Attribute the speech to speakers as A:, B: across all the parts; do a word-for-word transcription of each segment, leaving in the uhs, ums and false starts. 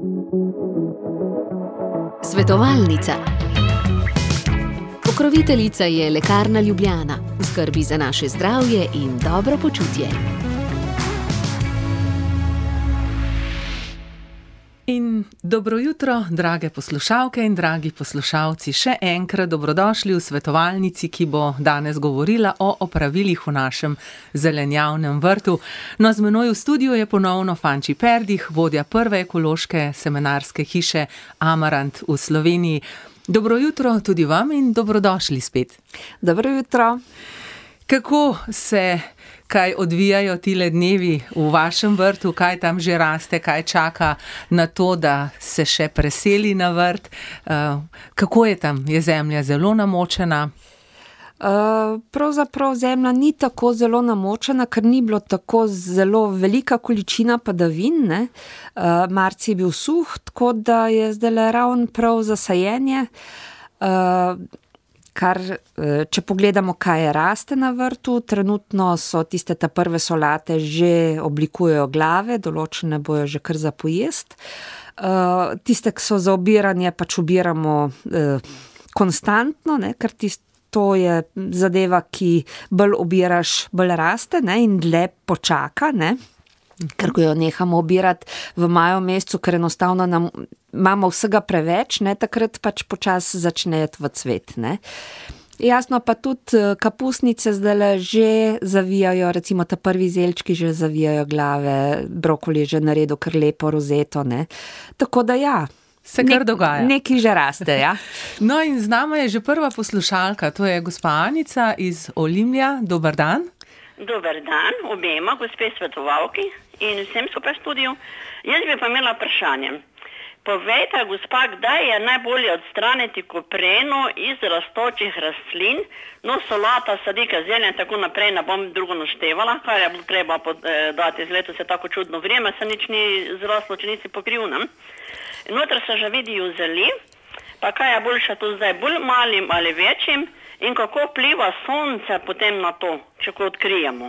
A: Svetovalnica. Pokroviteljica je Lekarna Ljubljana, v skrbi za naše zdravje in dobro počutje.
B: In dobro jutro, drage poslušalke in dragi poslušalci. Še enkrat dobrodošli v svetovalnici, ki bo danes govorila o opravilih v našem zelenjavnem vrtu. No, z menoj v studiu je ponovno Fanči Perdih, vodja prve ekološke semenarske hiše Amarant v Sloveniji. Dobro jutro tudi vam in dobrodošli spet.
C: Dobro jutro.
B: Kako se kaj odvijajo tile dnevi v vašem vrtu, kaj tam že raste, kaj čaka na to, da se še preseli na vrt? Kako je tam? Je zemlja zelo namočena?
C: Pravzaprav zemlja ni tako zelo namočena, ker ni bilo tako zelo velika količina padavin, ne. Marec je bil suh, tako da je zdajle ravno prav za sajenje. Kar, če pogledamo, kaj raste na vrtu, trenutno so tiste ta prve solate že oblikujejo glave, določene bojo že kar za pojest. Tiste, ki so za obiranje, pač obiramo konstantno, ne, ker tisto to je zadeva, ki bolj obiraš, bolj raste, ne, in dlje počaka, ne. Ker ko jo nehamo obirati v maju mesecu, ker enostavno nam, imamo vsega preveč, ne, takrat pač počasi začne iti v cvet, ne. Jasno pa tudi kapusnice zdajle že zavijajo, recimo ta prvi zelčki že zavijajo glave, brokoli je že naredil kar lepo rozeto, ne. Tako da ja.
B: Se kar dogaja.
C: Nekaj že raste, ja.
B: No in z nama je že prva poslušalka, to je gospa Anica iz Olimlja. Dober dan.
D: Dober dan obema, gospe svetovalki in vsem skupaj študiju. Jaz bi pa imela vprašanje. Povejte, gospa, kdaj je najbolje odstraniti kopreno iz rastočih rastlin, no solata, sadika, zelje in tako naprej, ne bom drugo naštevala, kar je bilo treba dati, z leto se tako čudno vrijeme, se nič ni zraslo, če nisi pokril, ne? Noter se že vidijo zeli, pa kaj je boljše tu zdaj, bolj malim ali večjim in kako vpliva sonce potem na to, če ko odkrijemo.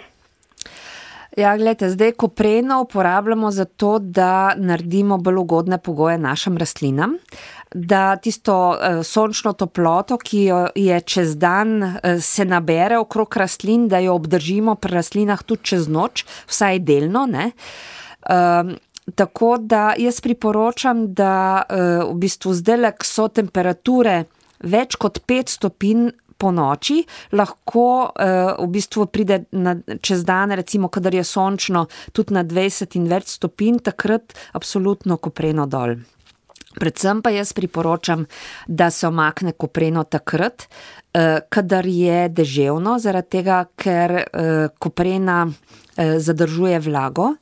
C: Ja, gledajte, zdaj kopreno uporabljamo za to, da naredimo bolj ugodne pogoje našim rastlinam, da tisto uh, sončno toploto, ki jo je čez dan uh, se nabere okrog rastlin, da jo obdržimo pri rastlinah tudi čez noč, vsaj delno, ne. Um, Tako da jaz priporočam, da uh, v bistvu zdajle, ko so temperature več kot pet stopinj po noči, lahko uh, v bistvu pride na, čez dan, recimo, kadar je sončno, tudi na dvajset in več stopinj, takrat absolutno kopreno dol. Predvsem pa jaz priporočam, da se omakne kopreno takrat, uh, kadar je deževno, zaradi tega, ker uh, koprena uh, zadržuje vlago.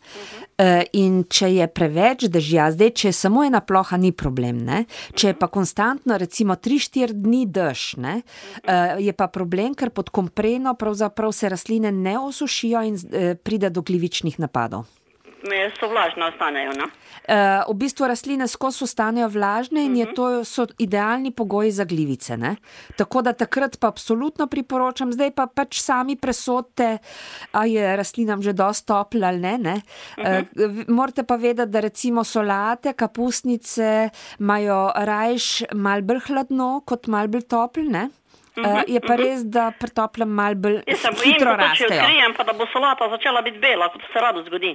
C: In če je preveč dežja, zdaj, če je samo ena ploha, ni problem, ne. Če je pa konstantno, recimo tri štiri dni dež, ne, je pa problem, ker pod kopreno pravzaprav se rastline ne osušijo in pride do glivičnih napadov.
D: So vlažne ostanejo, ne?
C: Uh, v bistvu rastline skozi ostanejo vlažne in je to, so idealni pogoji za glivice, ne. Tako da takrat pa absolutno priporočam, zdaj pa pač sami presodite, a je rastlinam že dosti toplo ali ne, ne. Uh, morate pa vedeti, da recimo solate, kapusnice imajo rajš malo bolj hladno, kot malo bolj toplo, ne. Uh, je pa res, da pri toplem malo bolj hitro rastejo.
D: Jaz se bojim, da če odkrijem, pa da bo solata začela biti bela, kot se rado zgodi.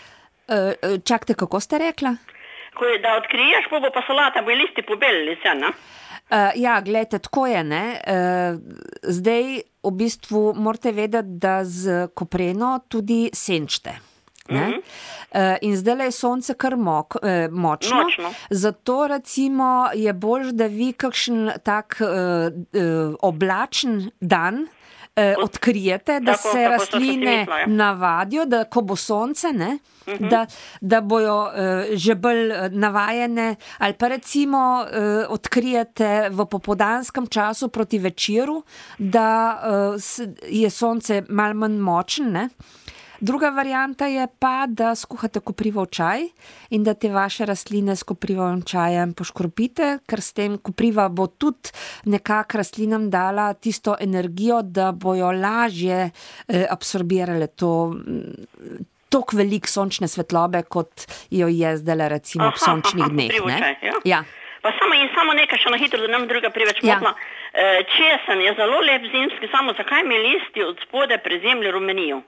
C: Uh, čakajte, kako ste rekla?
D: Ko je, da odkriješ, pa bo pa solata, bo listi pobelili se, ne?
C: Uh, ja, gledajte, tako je, ne. Uh, zdaj v bistvu morate vedeti, da z kopreno tudi senčite. Ne? Mm-hmm. Uh, in zdajle je sonce kar mok, uh, močno, Nočno. Zato recimo je bolj, da vi kakšen tak uh, uh, oblačen dan odkrijete, da tako, se tako rastline misla, ja. navadijo, da ko bo sonce, ne, uh-huh. da, da bojo uh, že bolj navajene, ali pa recimo uh, odkrijete v popoldanskem času proti večeru, da uh, je sonce malo manj močno, ne. Druga varianta je pa, da skuhate koprivo čaj in da te vaše rastline s koprivovim čajem poškropite, ker s tem kopriva bo tudi nekako rastlinam dala tisto energijo, da bojo lažje absorbirale to, toliko veliko sončne svetlobe, kot jo je zdaj recimo ob sončnih dneh.
D: Privočaj, ja.
C: Ja.
D: Pa samo, in samo nekaj še na hitro, da nam druga preveč motla. Ja. Česen je zelo lep zimski, samo zakaj mi listi od spode pri zemlji rumenijo?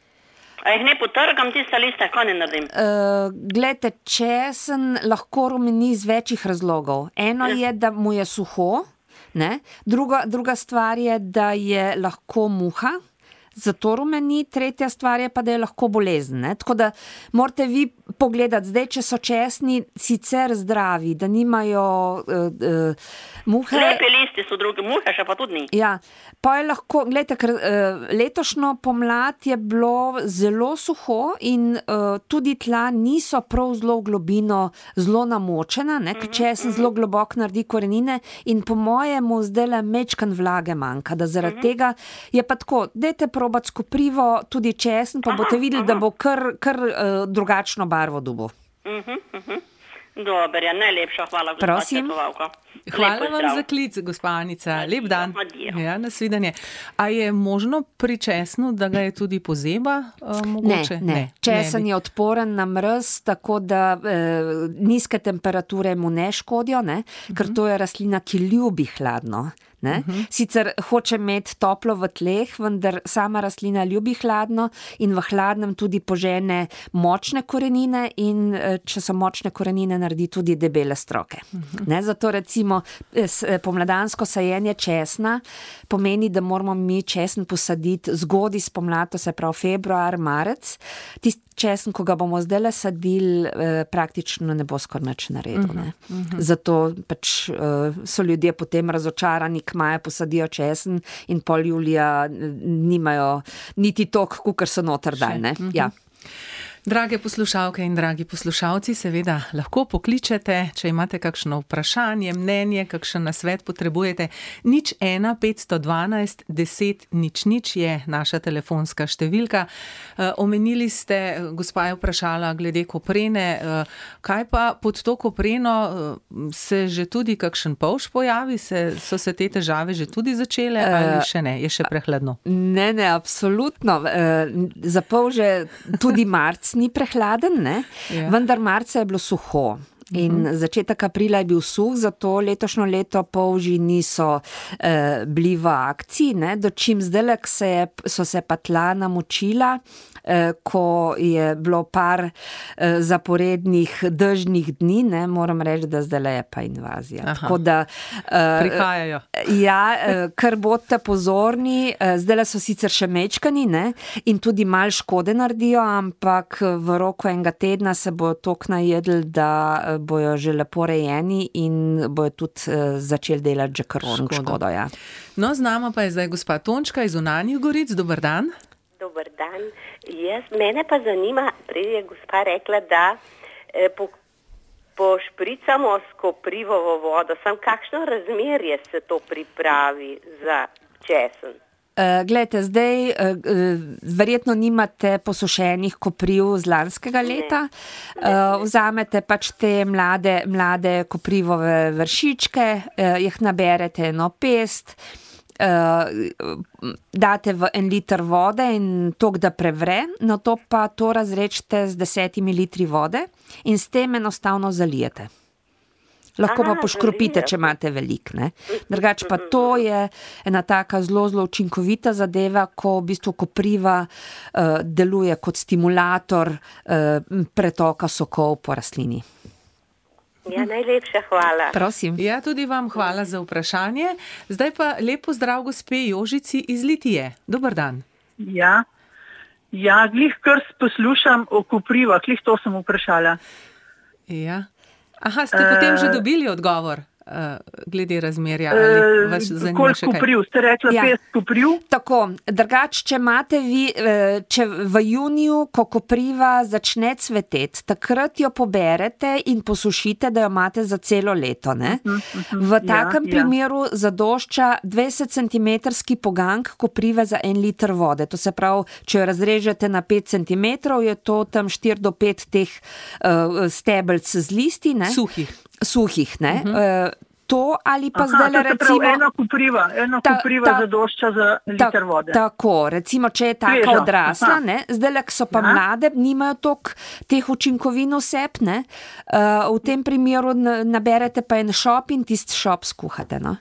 D: A jih ne potrgam tiste liste, kaj ne naredim?
C: Uh, glejte, česen lahko rumeni iz večjih razlogov. Eno ja. je, da mu je suho, ne? Druga, druga stvar je, da je lahko muha, zato rumeni, tretja stvar je pa, da je lahko bolezen. Ne? Tako da morate vi pogledati, zdaj, če so česni sicer zdravi, da nimajo uh, uh, muhe.
D: Lepe listi so druge, muhe še pa tudi ni.
C: Ja, pa je lahko, gledajte, ker uh, letošnjo pomlad je bilo zelo suho in uh, tudi tla niso prav zelo v globino zelo namočena, ne? Ker česen zelo globoko naredi korenine in po mojemu zdaj le mečkan vlage manjka, da zaradi uh-huh. tega je pa tako, dajte probati s koprivo, tudi česen, pa aha, boste videli, aha. da bo kar, kar uh, drugačno barvo dobil.
D: Uh-huh, uh-huh. Dober, ja, najlepša hvala, gospa svetovalka.
B: Hvala vam za klic, gospa Anica. Adijo, lep dan. Ja, nasvidenje. A je možno pri česnu, da ga je tudi pozeba uh, mogoče?
C: Ne, ne. ne. Česen ne je odporen na mraz, tako da eh, nizke temperature mu ne škodijo, ne? Ker to je rastlina, ki ljubi hladno. Ne? Uh-huh. Sicer hoče imeti toplo v tleh, vendar sama rastlina ljubi hladno in v hladnem tudi požene močne korenine in če so močne korenine, naredi tudi debele stroke. Uh-huh. Ne? Zato recimo pomladansko sajenje česna pomeni, da moramo mi česen posaditi zgodaj spomladi, to se pravi februar, marec. Tisti česen, ko ga bomo zdaj sadili, eh, praktično ne bo skoraj nič naredil. Ne? Uh-huh, uh-huh. Zato pač eh, so ljudje potem razočarani, k maja posadijo česen in pol julija nimajo niti tok, kukor so noter dal. Ne? Uh-huh. Ja.
B: Drage poslušalke in dragi poslušalci, seveda lahko pokličete, če imate kakšno vprašanje, mnenje, kakšen nasvet potrebujete. Nič ena petsto dvanajst deset nič nič je naša telefonska številka. E, omenili ste, gospa je vprašala glede koprene, e, kaj pa pod to kopreno se že tudi kakšen polž pojavi? Se, so se te težave že tudi začele ali še ne? Je še prehladno?
C: Ne, ne, absolutno. E, za polže tudi marc ni prehladen, ne? Ja. Vendar marca je bilo suho. In uh-huh. začetek aprila je bil suh, zato letošnjo leto polži niso eh, bili v akciji, ne? Dočim zdajlek se je, so se pa tla namočila, eh, ko je bilo par eh, zaporednih dežnih dni, ne? Moram reči, da zdaj je pa invazija.
B: Aha.
C: Tako da eh,
B: prihajajo.
C: Ja, eh, kar bodite pozorni, eh, zdaj so sicer še mečkani, ne? In tudi malo škode naredijo, ampak v roku enega tedna se bo tok najedli, da bojo že lepo rejeni in bojo tudi uh, začeli delati že karon škodo. škodo ja.
B: No, z nama pa je zdaj gospa Tončka iz Unanjih Goric. Dober dan.
E: Dober dan. Jaz, mene pa zanima, prej je gospa rekla, da eh, po, pošpricamo s koprivovo vodo. Sam kakšno razmerje se to pripravi za česen?
C: Uh, glejte, zdaj uh, verjetno nimate posušenih kopriv z lanskega leta. Uh, vzamete pač te mlade, mlade koprivove vršičke, uh, jih naberete eno pest, uh, date v en liter vode in tok, da prevre, no to pa to razrečete z desetimi litri vode in s tem enostavno zalijete. Lahko pa poškropite, če imate velik, ne. Drugač pa to je ena taka zelo, zelo učinkovita zadeva, ko v bistvu kopriva uh, deluje kot stimulator uh, pretoka sokov po rastlini.
E: Ja, najlepša hvala.
C: Prosim.
B: Ja, tudi vam hvala za vprašanje. Zdaj pa lep pozdrav gospe Jožici iz Litije. Dober dan.
F: Ja, ja, glih kar poslušam o koprivah, glih to sem vprašala.
B: Ja. Aha, ste potem že dobili odgovor uh, glede razmerja? Ali vas zanima še kaj?
F: Koliko kopriv? Ste rekla ja. pet kopriv?
C: Tako, drugač, če imate vi, če v juniju, ko kopriva začne cveteti, takrat jo poberete in posušite, da jo imate za celo leto. Ne? Uh-huh, uh-huh. V takem ja, primeru ja. zadošča dvajset centimetrski pogank koprive za en liter vode. To se pravi, če jo razrežete na pet centimetrov, je to tam štiri do pet teh uh, stebelc z listi. Ne?
B: Suhih.
C: Suhih, ne. Uh-huh. to ali pa
F: Aha,
C: zdaj
F: to se
C: recimo...
F: pravi, eno kopriva, eno
C: Ta-
F: kopriva
C: ta-
F: zadošča za liter vode.
C: Tako, recimo, če je taka
F: Sveža,
C: odrasla,
F: aha.
C: ne, zdaj, ko so pa
F: Ja.
C: mlade, nimajo toliko teh učinkovin vseb, ne, uh, v tem primeru n- naberete pa en šop in tisti šop skuhate, no.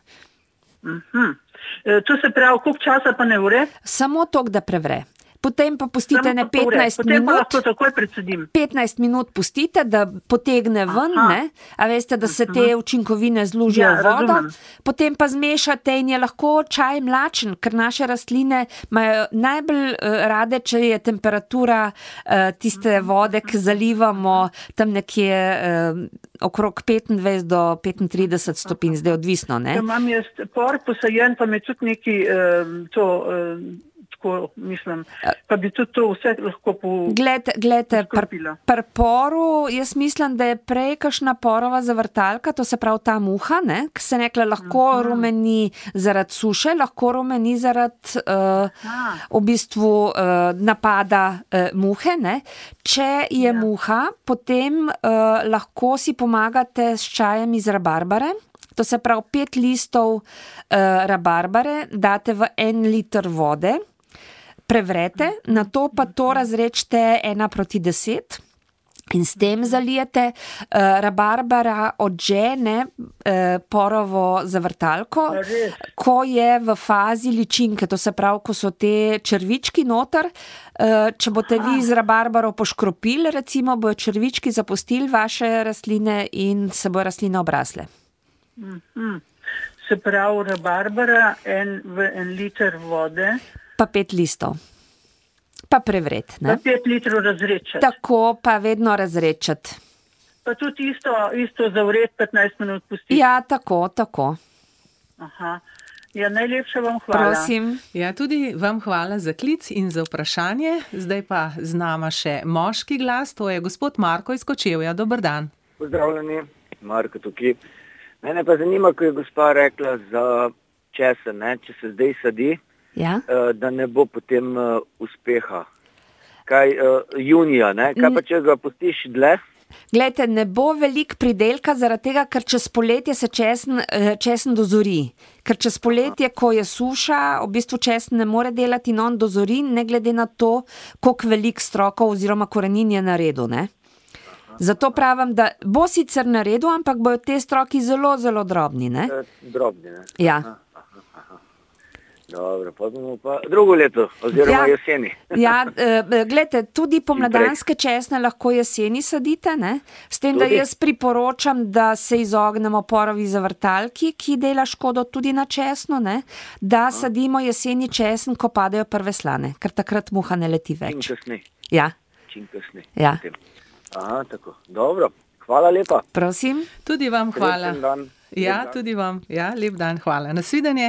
F: Mhm. E, to se pravi, koliko časa pa ne ure?
C: Samo toliko, da prevre. Potem pa pustite
F: Samo
C: ne
F: pa pol ure.
C: petnajst
F: Potem pa
C: minut.
F: lahko takoj predsedim.
C: petnajst minut pustite, da potegne ven,
F: Aha.
C: ne? A veste, da se te učinkovine zlužijo
F: Ja,
C: v vodo,
F: razumem.
C: potem pa zmešate in je lahko čaj mlačen, ker naše rastline imajo najbolj uh, rade, če je temperatura uh, tiste vode, ki zalivamo tam nekje uh, okrog petindvajset do petintrideset stopinj, zdaj odvisno, ne?
F: Ja, imam jaz por posajen, pa me tudi neki um, to, um, tako mislim, pa bi tudi to vse lahko po...
C: Glejte, glejte, pri
F: Poškropila.
C: pr poru, jaz mislim, da je prej kakšna porova zavrtalka, to se pravi ta muha, ne, ki se nekle lahko
F: Mhm.
C: rumeni zaradi suše, lahko rumeni zaradi uh, v bistvu uh, napada uh, muhe, ne. Če je
F: Ja.
C: muha, potem uh, lahko si pomagate s čajem iz rabarbare. To se pravi, pet listov uh, rabarbare date v en liter vode, prevrete, na to pa to razrečete ena proti deset in s tem zalijete. Uh, rabarbara odžene uh, porovo zavrtalko,
F: Res?
C: ko je v fazi ličinke, to se pravi, ko so te črvički noter. Uh, če boste vi z rabarbaro poškropili, recimo, bojo črvički zapustili vaše rastline in se bojo rastline obrasle.
F: Mhm. Se pravi, rabarbara en, v en liter vode,
C: Pa pet listov. Pa prevret,
F: pa
C: ne?
F: pet litrov razrečati.
C: Tako pa vedno razrečati.
F: Pa tudi isto, isto zavret petnajst minut pustiti.
C: Ja, tako, tako.
F: Aha. Ja, najlepša vam hvala.
C: Prosim.
B: Ja, tudi vam hvala za klic in za vprašanje. Zdaj pa z nama še moški glas, to je gospod Marko iz Kočevja. Dober dan.
G: Pozdravljeni, Marko tukaj. Mene pa zanima, ko je gospa rekla za česen, ne, če se zdaj sadi,
C: Ja?
G: uh, da ne bo potem uh, uspeha. Kaj, uh, junija, ne? Kaj pa če ga pustiš dlje?
C: Glejte, ne bo veliko pridelka, zaradi tega, ker čez poletje se česen, eh, česen dozori. Ker čez poletje, ko je suša, v bistvu česen ne more delati in on dozori, ne glede na to, koliko velik strokov oziroma korenin je naredil, ne? Zato pravim, da bo sicer naredil, ampak bojo te stroki zelo, zelo drobni, ne?
G: Uh, drobni, ne?
C: Ja.
G: Aha, aha, aha. Dobro, pa bomo pa drugo leto, oziroma
C: Ja.
G: jeseni.
C: Ja, eh, glejte, tudi pomladanske česne lahko jeseni sadite, ne? S tem, da
G: Tudi?
C: jaz priporočam, da se izognemo porovi zavrtalki, ki dela škodo tudi na česno, ne? Da sadimo jeseni česen, ko padajo prve slane, ker takrat muha ne leti
G: Čim
C: več.
G: kasneje,
C: Ja,
G: čim kasneje.
C: Ja.
G: Potem. Aha, tako. Dobro, hvala lepa.
C: prosim.
B: Tudi vam hvala.
G: Srečen dan.
B: Ja,
G: Lep dan.
B: tudi vam. Ja, lep dan, hvala. Nasvidenje.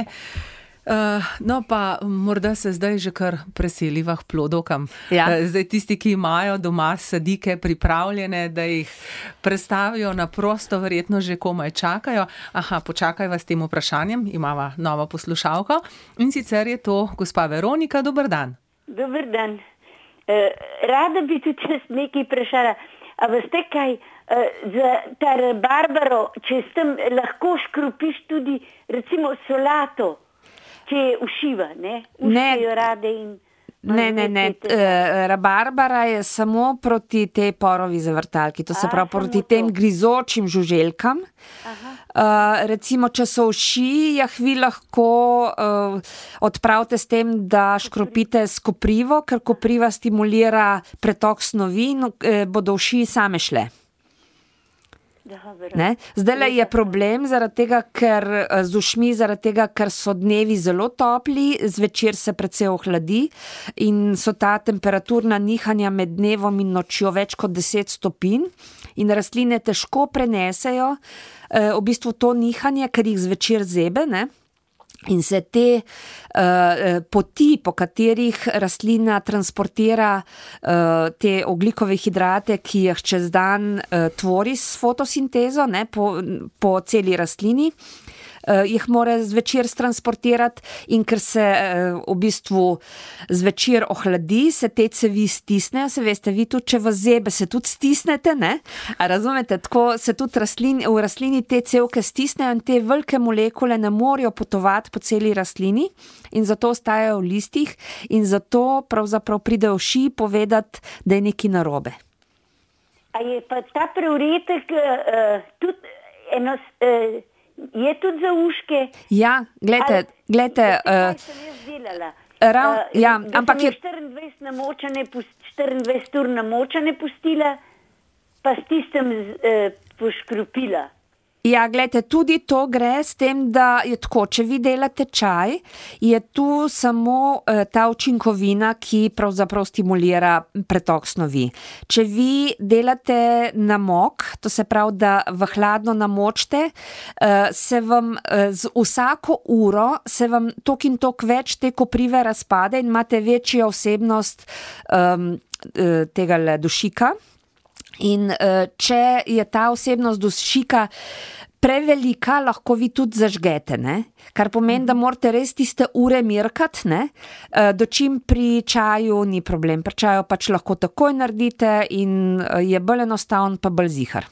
B: Uh, no pa morda se zdaj že kar preseliva k plodovkam.
C: Ja.
B: Uh, zdaj tisti, ki imajo doma sadike pripravljene, da jih prestavijo na prosto, verjetno že komaj čakajo. Aha, počakajva s tem vprašanjem, imava novo poslušalko in sicer je to gospa Veronika. Dober dan.
H: Dober dan. Uh, rada bi tudi jaz nekaj vprašala. A veste kaj, uh, za ta rabarbaro, če s tem lahko škropiš tudi recimo solato, če je ušiva, ne?
C: Ne.
H: Ušijo rade in...
C: Ne, ne, ne. Eh, Rabarbara je samo proti tej porovi zavrtalki, to se
H: A,
C: pravi
H: samo
C: proti
H: to.
C: tem grizočim žuželkam. Uh, recimo, če so uši, jih vi lahko uh, odpravite s tem, da škropite s koprivo, ker kopriva stimulira pretok snovi in uh, bodo uši same šle. Ne? Zdaj je problem zaradi tega, ker eh, z ušmi, zaradi tega, ker so dnevi zelo topli, zvečer se precej ohladi in so ta temperaturna nihanja med dnevom in nočjo več kot deset stopinj in rastline težko prenesejo eh, v bistvu to nihanje, ker jih zvečer zebe, ne? In se te uh, poti, po katerih rastlina transportira uh, te ogljikove hidrate, ki jih čez dan uh, tvori s fotosintezo, ne, po, po celi rastlini, jih mora zvečer transportirati in ker se v bistvu zvečer ohladi, se te cevi stisnejo, se veste, vi tudi, če vas zebe, se tudi stisnete, ne? A razumete, tako se tudi rastlin, v rastlini te cevke stisnejo in te velike molekule ne morejo potovati po celi rastlini in zato ostajajo v listih in zato pravzaprav pridejo vši povedati, da je nekaj narobe.
H: A je pa ta preuretek uh, tudi eno, uh, je tudi za uške?
C: Ja, glejte, glejte.
H: Uh, sem jaz delala.
C: Rav,
H: uh,
C: ja,
H: da
C: ampak
H: sem
C: je
H: štiriindvajset namočene, štiriindvajset ur namočene pustila, pa s tistem uh, poškropila.
C: Ja, gledajte, tudi to gre s tem, da je tako, če vi delate čaj, je tu samo uh, ta učinkovina, ki pravzaprav stimulira pretok snovi. Če vi delate namok, to se pravi, da v hladno namočite, uh, se vam uh, z vsako uro se vam tok in tok več te koprive razpade in imate večjo vsebnost um, uh, tega dušika. In uh, če je ta vsebnost dušika prevelika, lahko vi tudi zažgete, ne? Kar pomeni, da morate res tiste ure mirkati, ne? Uh, dočim pri čaju ni problem, pri čaju pač lahko takoj naredite in uh, je bolj enostavn, pa bolj zihar.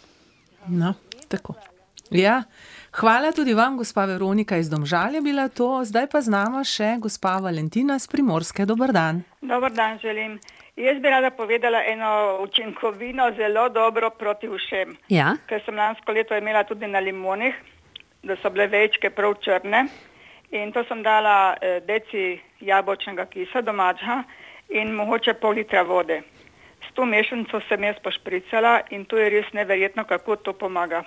B: No, tako. Ja, hvala tudi vam, gospa Veronika iz Domžal je bila to, zdaj pa z nama še gospa Valentina z Primorske. Dober dan.
I: Dober dan želim. Jaz bi rada povedala eno učinkovino zelo dobro proti ušem.
C: Ja.
I: Ker sem lansko leto imela tudi na limonih, da so bile večke prav črne. In to sem dala eh, deci jabolčnega kisa domačega in mogoče pol litra vode. S to mešanico sem jaz pošpricala in to je res neverjetno, kako to pomaga.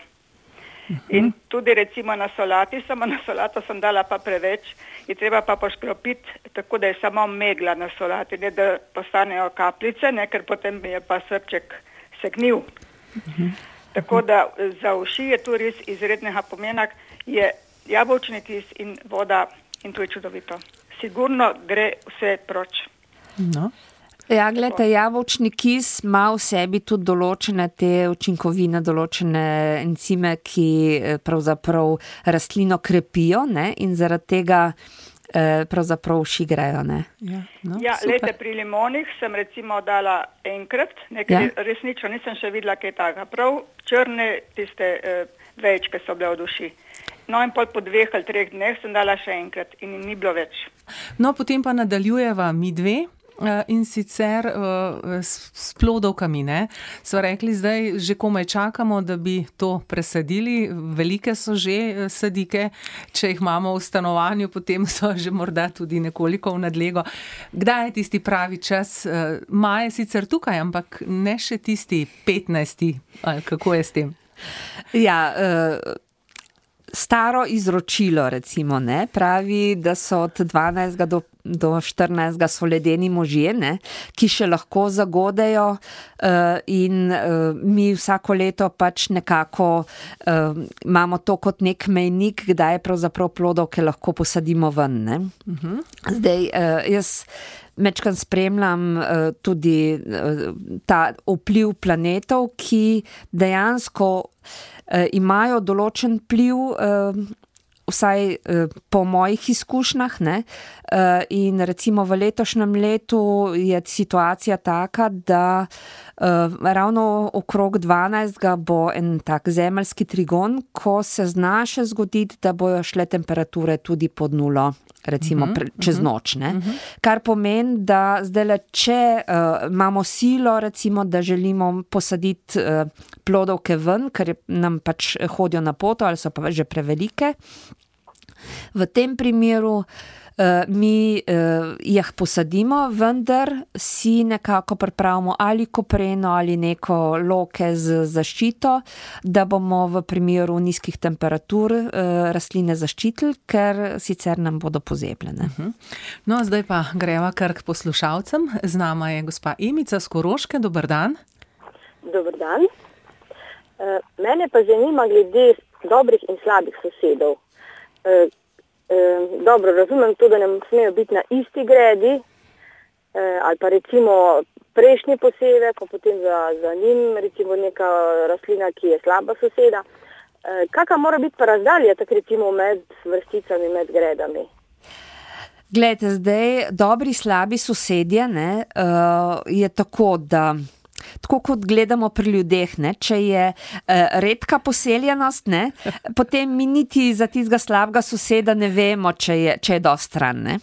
I: In tudi recimo na solati, samo na solato sem dala pa preveč, je treba pa poškropiti tako, da je samo megla na solati, ne da postanejo kapljice, ne, ker potem je pa srček segnil. Uh-huh. Tako da za uši je tu res izrednega pomena, je jabolčni kis in voda in to je čudovito. Sigurno gre vse proč.
B: No.
C: Ja, gledajte, jabolčni kis ima v sebi tudi določene te učinkovine, določene encime, ki pravzaprav rastlino krepijo, ne, in zaradi tega eh, pravzaprav uši grejo, ne.
B: Ja, no,
I: ja lejte, pri limonih sem recimo dala enkrat, nekaj ja. Resnično nisem še videla kaj takega, prav črne tiste eh, vejčke so bile od uši. No in pol po dveh ali treh dneh sem dala še enkrat in ni bilo več.
B: No, potem pa nadaljujeva mi dve. In sicer uh, s, s plodovkami, ne. So rekli, zdaj že komaj čakamo, da bi to presadili. Velike so že sadike, če jih imamo v stanovanju, potem so že morda tudi nekoliko v nadlego. Kdaj je tisti pravi čas? Uh, maj je sicer tukaj, ampak ne še tisti petnajsti. Ali kako je s tem?
C: Ja, uh... Staro izročilo, recimo, ne, pravi, da so od dvanajstega do, do štirinajstega so ledeni možje, ne, ki še lahko zagodejo uh, in uh, mi vsako leto pač nekako uh, imamo to kot nek mejnik, kdaj pravzaprav plodovke lahko posadimo ven, ne. Uh-huh. Zdaj, uh, jaz mečkam spremljam uh, tudi uh, ta vpliv planetov, ki dejansko Uh, imajo določen pliv, uh, vsaj uh, po mojih izkušnjah, ne, uh, in recimo v letošnjem letu je situacija taka, da uh, ravno okrog dvanajstega bo en tak zemeljski trigon, ko se zna še zgoditi, da bojo šle temperature tudi pod nulo, recimo uh-huh, pre, čez noč, ne. Uh-huh. Kar pomeni, da zdaj, če uh, imamo silo, recimo, da želimo posaditi uh, plodovke ven, ker nam pač hodijo na poto ali so pa že prevelike, v tem primeru uh, mi uh, jih posadimo, vendar si nekako pripravimo ali kopreno ali neko loke z zaščito, da bomo v primeru nizkih temperatur uh, rastline zaščitili, ker sicer nam bodo pozebljene.
B: Uh-huh. No, zdaj pa greva kar k poslušalcem. Z nama je gospa Emica z Koroške. Dober dan.
J: Dober dan. Uh, mene pa zanima glede dobrih in slabih sosedov. Uh, uh, dobro, razumem to, da ne smejo biti na isti gredi, uh, ali pa recimo prejšnji posevek, pa potem za, za njim recimo neka rastlina, ki je slaba soseda. Kakšna mora biti pa razdalja, tako recimo med vrsticami, med gredami?
C: Glejte, zdaj dobri, slabi sosedje, ne, uh, je tako, da tako kot gledamo pri ljudeh, ne, če je uh, redka poseljenost, ne, potem mi niti za tistega slabega soseda ne vemo, če je, če je dosti stran, ne.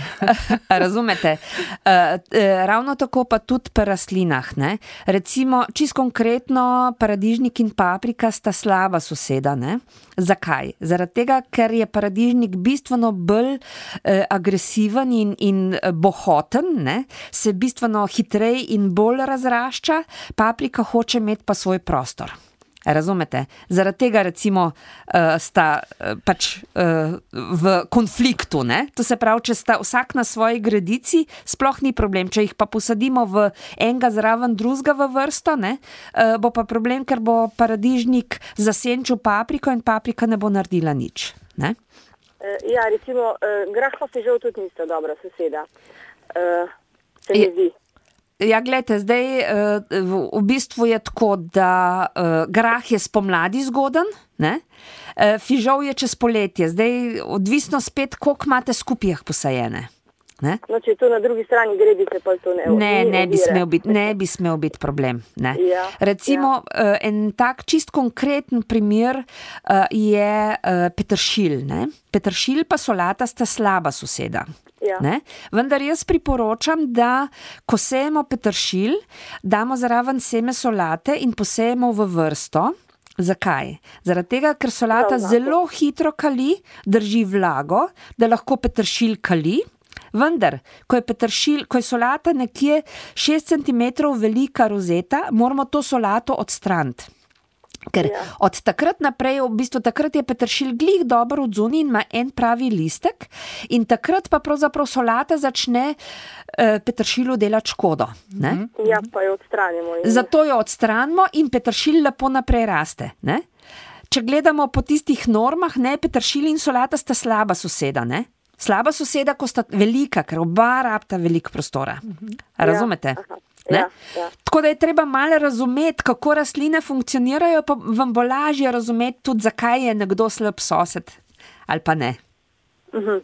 C: Razumete? Uh, uh, ravno tako pa tudi pri rastlinah, ne. Recimo, čisto konkretno, paradižnik in paprika sta slaba soseda, ne. Zakaj? Zaradi tega, ker je paradižnik bistveno bolj eh, agresiven in, in bohoten, ne? Se bistveno hitreje in bolj razrašča, paprika hoče imeti pa svoj prostor. Razumete? Zaradi tega recimo uh, sta uh, pač uh, v konfliktu, ne? To se pravi, če sta vsak na svoji gredici, sploh ni problem. Če jih pa posadimo v enega zraven drugega v vrsto, ne? Uh, bo pa problem, ker bo paradižnik zasenčil papriko in paprika ne bo naredila nič, ne?
J: Uh, ja, recimo, uh, grah pa fižol tudi nista dobra soseda. Uh, se mi zdi.
C: Ja, gledajte, zdaj v, v bistvu je tako, da uh, grah je spomladi zgoden, ne? Uh, fižol je čez poletje, zdaj odvisno spet, koliko imate skupaj posajene. Ne?
J: No, če to na drugi strani gredice, pa to ne.
C: Ne, ne bi smel biti, ne bi smel biti problem. Ne? Ja, recimo, ja. uh, en tak čist konkreten primer uh, je uh, peteršilj, ne? Peteršilj pa solata sta slaba soseda. Ja. Ne? Vendar jaz priporočam, da ko sejemo peteršilj, damo zraven seme solate in posejemo v vrsto. Zakaj? Zaradi tega, ker solata Prav, zelo hitro kali, drži vlago, da lahko peteršilj kali. Vendar, ko je peteršilj, ko je solata nekje šest centimetrov velika rozeta, moramo to solato odstraniti. Ker ja. Od takrat naprej, v bistvu takrat je peteršilj glih dobro odzuni in ima en pravi listek in takrat pa pravzaprav solata začne eh, peteršilju delati škodo. Ne?
J: Ja, pa jo odstranimo. In...
C: Zato jo odstranimo in peteršilj lepo naprej raste. Ne? Če gledamo po tistih normah, ne, peteršilj in solata sta slaba soseda, ne? Slaba soseda, ko sta velika, ker oba rabta veliko prostora. Razumete?
J: Ja,
C: Ja, ja. Tako da je treba malo razumeti, kako rastline funkcionirajo, pa vam bo lažje razumeti tudi, zakaj je nekdo slab sosed ali pa ne.
J: Mhm.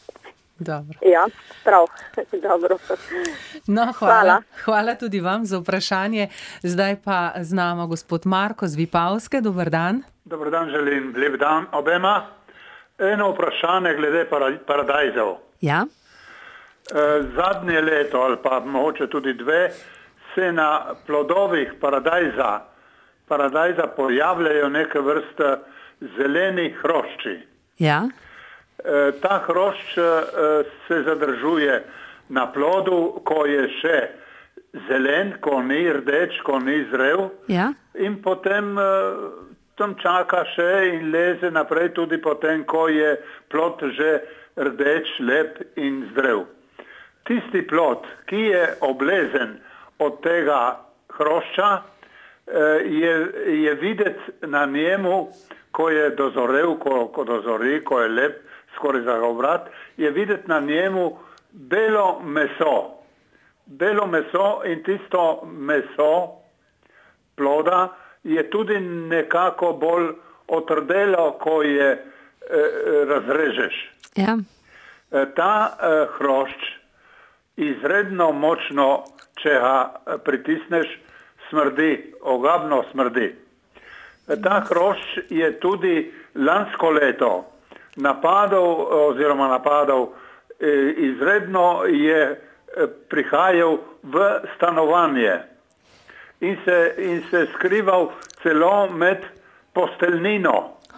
B: Dobro.
J: Ja, prav. Dobro.
B: No, hvala. hvala. Hvala tudi vam za vprašanje. Zdaj pa z nami gospod Marko z Vipavske. Dober dan.
K: Dober dan, želim lep dan obema. Eno vprašanje glede paradajzov.
C: Ja.
K: Zadnje leto ali pa mogoče tudi dve se na plodovih paradajza, paradajza pojavljajo neke vrste zeleni hrošči.
C: Ja.
K: Ta hrošč se zadržuje na plodu, ko je še zelen, ko ni rdeč, ko ni zrel.
C: Ja.
K: In potem tam čaka še in leze naprej tudi potem, ko je plod že rdeč, lep in zrel. Tisti plod, ki je oblezen od tega hrošča, je, je videti na njemu, ko je dozorel, ko, ko dozori, ko je lep, skoraj za obrat, je videti na njemu belo meso. Belo meso in tisto meso ploda je tudi nekako bolj otrdelo, ko je eh, razrežeš.
C: Ja.
K: Ta eh, hrošč izredno močno, če ga pritisneš, smrdi, ogabno smrdi. Ta hrošč je tudi lansko leto napadal oziroma napadal izredno je prihajal v stanovanje in se, in se skrival celo med posteljnino.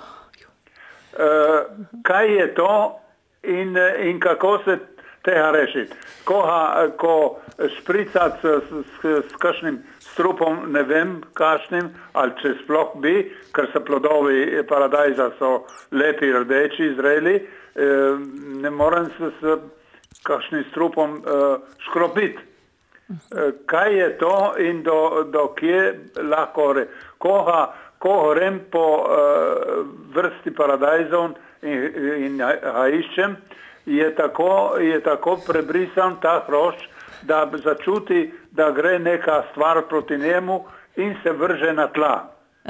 K: Kaj je to in, in kako se tega rešiti? Ko, ko špricati s, s, s kakšnim strupom, ne vem kakšnim, ali če sploh bi, ker so plodovi paradajza so lepi, rdeči, zreli, ne morem se s kakšnim strupom škropiti. Kaj je to in do, do kje lahko re? Ko grem po vrsti paradajzov in, in ga iščem, Je tako, je tako prebrisan ta hrošč, da začuti, da gre neka stvar proti njemu in se vrže na tla.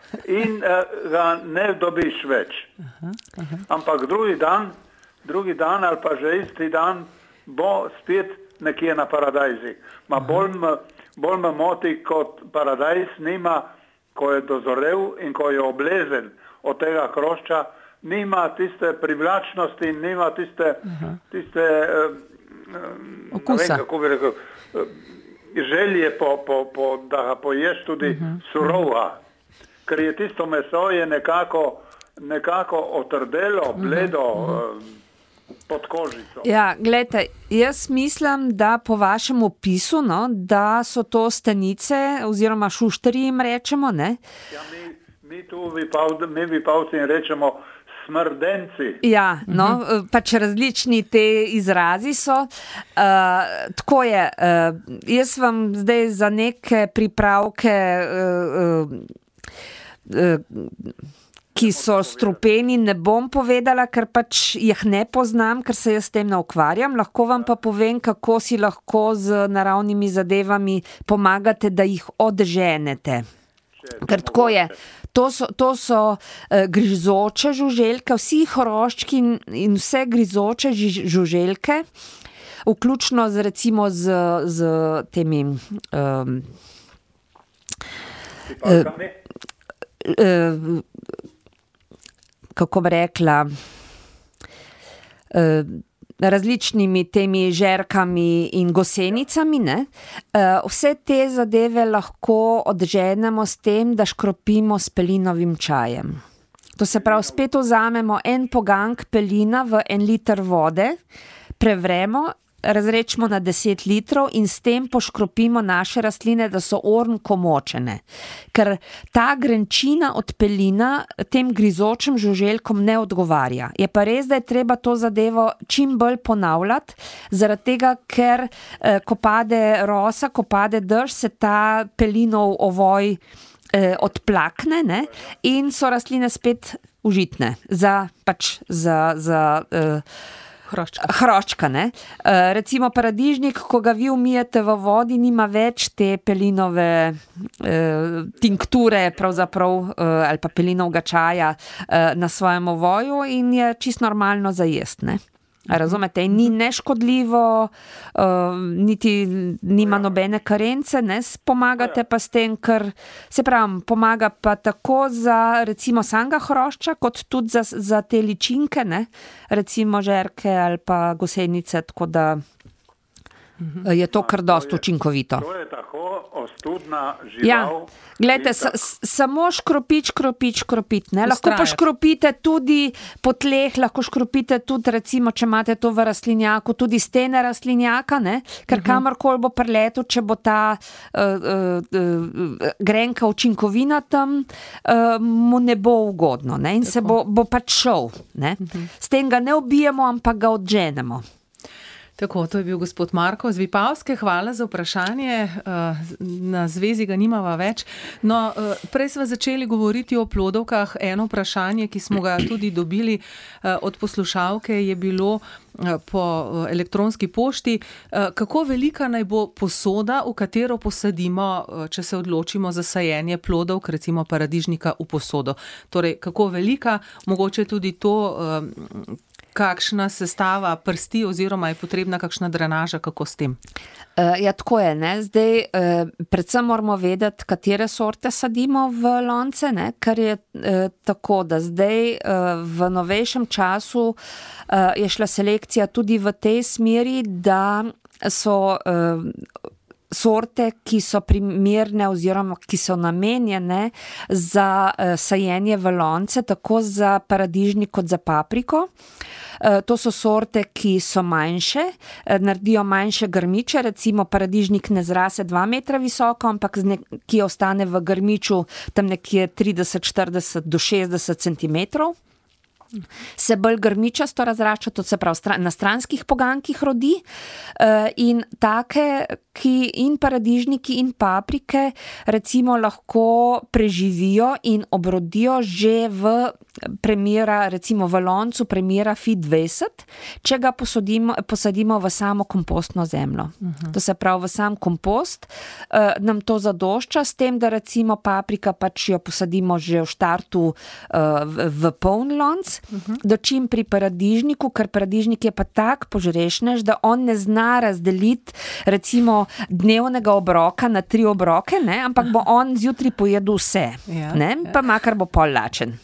K: in uh, ga ne dobiš več.
B: Aha, aha.
K: Ampak drugi dan, drugi dan ali pa že isti dan bo spet nekje na paradajzi. Ma bolj me, bolj me moti, kot paradajz nima, ko je dozorel in ko je oblezen od tega hrošča, nima tiste privlačnosti, nima tiste, tiste uh,
B: okusa.
K: Ne vem, kako bi rekel, uh, želje, po, po, po, da ga poješ tudi uh-huh. surova. Ker je tisto meso je nekako, nekako otrdelo, bledo, uh-huh. uh, pod kožico.
C: Ja, gledajte, jaz mislim, da po vašem opisu, no, da so to stenice oziroma šušterji jim rečemo, ne?
K: Ja, mi, mi tu vipav, mi vipavci jim rečemo smrdenci.
C: Ja, no, uh-huh. pač različni te izrazi so. Uh, tako je, uh, jaz vam zdaj za neke pripravke uh, uh, uh, ki so strupeni, ne bom povedala, ker pač jih ne poznam, ker se jaz s tem ne ukvarjam. Lahko vam pa povem, kako si lahko z naravnimi zadevami pomagate, da jih odženete. Ker tako je, to so, to so uh, grizoče žuželke, vsi horoščki in, in vse grizoče žuželke, vključno z recimo z, z temi um, uh, uh, kako bi rekla, različnimi temi žerkami in gosenicami, ne? Vse te zadeve lahko odženemo s tem, da škropimo s pelinovim čajem. To se pravi, spet vzamemo en poganjek pelina v en liter vode, prevremo, razrečemo na deset litrov in s tem poškropimo naše rastline, da so ornko močene. Ker ta grenčina od pelina tem grizočim žuželkom ne odgovarja. Je pa res, da je treba to zadevo čim bolj ponavljati, zaradi tega, ker eh, ko pade rosa, ko pade dež, se ta pelinov ovoj eh, odplakne, ne? In so rastline spet užitne za pač za, za eh,
B: Hroščka.
C: Hroščka, ne. Uh, recimo paradižnik, ko ga vi umijete v vodi, nima več te pelinove uh, tinkture pravzaprav, uh, ali pa pelinovega čaja uh, na svojem ovoju in je čisto normalno za jest, ne. Razumete? In ni neškodljivo, uh, niti nima nobene karence, ne, pomagate pa s tem, ker se pravim, pomaga pa tako za recimo samega hrošča, kot tudi za, za te ličinke, ne, recimo žerke ali pa gosenice, tako da je to kar dosti učinkovito.
K: To je tako ostudna žival.
C: Ja, gledajte, sa, samo škropit, škropit, škropit, ne, lahko pa škropite tudi po tleh, lahko škropite tudi recimo, če imate to v rastlinjaku, tudi stene rastlinjaka, ne, ker uh-huh. kamorkoli bo preletel, če bo ta uh, uh, uh, grenka učinkovina tam, uh, mu ne bo ugodno, ne, in tako se bo, bo pač šel, ne. Uh-huh. S tem ga ne ubijemo, ampak ga odženemo.
B: Tako, to je bil gospod Marko z Vipavske. Hvala za vprašanje. Na zvezi ga nimava več. No, prej smo začeli govoriti o plodovkah. Eno vprašanje, ki smo ga tudi dobili od poslušalke, je bilo po elektronski pošti. Kako velika naj bo posoda, v katero posadimo, če se odločimo za sajenje plodovk, recimo paradižnika v posodo? Torej, kako velika, mogoče tudi to, kakšna sestava prsti oziroma je potrebna kakšna drenaža, kako s tem?
C: Uh, ja, tako je, ne. Zdaj, uh, predvsem moramo vedeti, katere sorte sadimo v lonce, ne, ker je uh, tako, da zdaj uh, v novejšem času uh, je šla selekcija tudi v tej smeri, da so uh, sorte, ki so primerne oziroma ki so namenjene za uh, sajenje v lonce, tako za paradižnik kot za papriko. To so sorte, ki so manjše, naredijo manjše grmiče, recimo paradižnik ne zrase dva metra visoko, ampak ki ostane v grmiču tam nekje trideset, štirideset do šestdeset centimetrov. se bolj grmičasto razrašča, to se pravi na stranskih pogankih rodi, in take, ki in paradižniki in paprike recimo lahko preživijo in obrodijo že v premjera, recimo v loncu premjera F I dvajset, če ga posadimo, posadimo v samo kompostno zemljo. Uh-huh. To se pravi v sam kompost, uh, nam to zadošča, s tem, da recimo paprika pač jo posadimo že v štartu uh, v, v poln lonc, uh-huh. dočim pri paradižniku, ker paradižnik je pa tak požrešnež, da on ne zna razdeliti recimo dnevnega obroka na tri obroke, ne, ampak bo on zjutraj pojedel vse, ja, ne, ja. Pa makar bo pol lačen.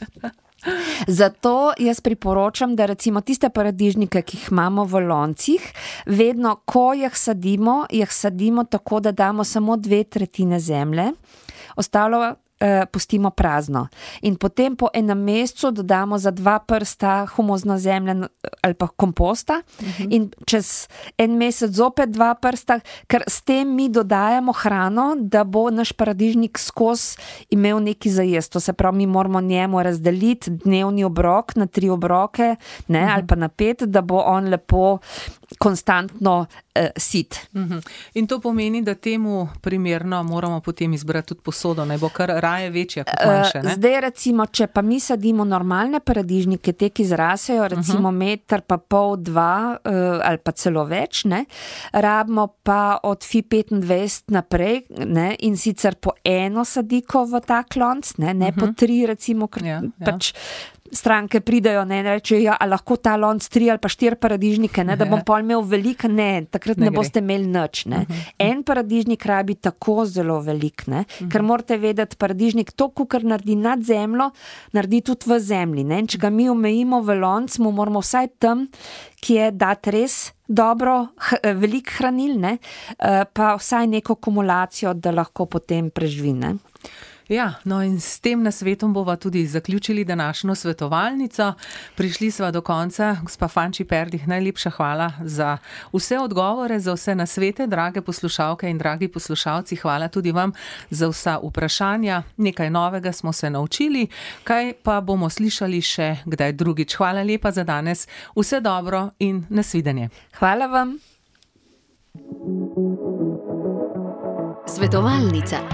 C: Zato jaz priporočam, da recimo tiste paradižnike, ki jih imamo v loncih, vedno, ko jih sadimo, jih sadimo tako, da damo samo dve tretjine zemlje, ostalo eh, pustimo prazno. In potem po enem mesecu dodamo za dva prsta humozno zemlje ali pa komposta, uh-huh. in čez en mesec zopet dva prsta, ker s tem mi dodajamo hrano, da bo naš paradižnik skozi imel neki zajest. To se pravi, mi moramo njemu razdeliti dnevni obrok na tri obroke, ne, uh-huh. ali pa na pet, da bo on lepo konstantno uh, sit.
B: Uh-huh. In to pomeni, da temu primerno moramo potem izbrati tudi posodo, naj bo kar raje večja kot manjše, ne?
C: Zdaj recimo, če pa mi sadimo normalne paradižnike, te, ki zrasejo recimo uh-huh. meter pa pol, dva uh, ali pa celo več, ne, rabimo pa od F I petindvajset naprej, ne, in sicer po eno sadiko v tak lonc, ne, ne uh-huh. po tri recimo, ker ja, pač ja. stranke pridajo, ne, rečejo, ja, a lahko ta lonc tri ali pa štiri paradižnike, ne, da bom pol imel veliko, ne, takrat ne, ne boste imeli nič, ne. Uh-huh. En paradižnik rabi tako zelo velik, ne, uh-huh. ker morate vedeti, paradižnik to, kar naredi nad zemljo, naredi tudi v zemlji, ne, in če ga mi omejimo v lonc, mu moramo vsaj tam, ki je dati res dobro, h- velik hranil, ne, pa vsaj neko kumulacijo, da lahko potem preživi, ne.
B: Ja, no in s tem nasvetom bova tudi zaključili današnjo svetovalnico. Prišli sva do konca. Gospa Fanči Perdih, najlepša hvala za vse odgovore, za vse nasvete, drage poslušalke in dragi poslušalci. Hvala tudi vam za vsa vprašanja. Nekaj novega smo se naučili, kaj pa bomo slišali še kdaj drugič. Hvala lepa za danes. Vse dobro in nasvidenje.
C: Hvala vam.
A: Svetovalnica.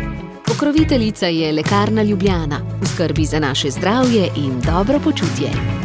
A: Pokroviteljica je Lekarna Ljubljana. V skrbi za naše zdravje in dobro počutje.